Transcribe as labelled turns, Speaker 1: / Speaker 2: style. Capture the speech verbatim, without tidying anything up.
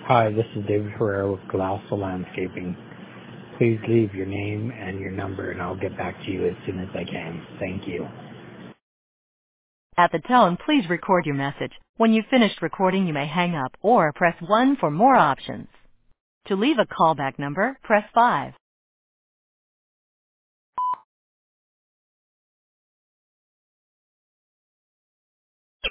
Speaker 1: Hi, this is David Herrera with Colossal Landscaping. Please leave your name and your number, and I'll get back to you as soon as I can. Thank you.
Speaker 2: At the tone, please record your message. When you've finished recording, you may hang up or press one for more options. To leave a callback number, press five.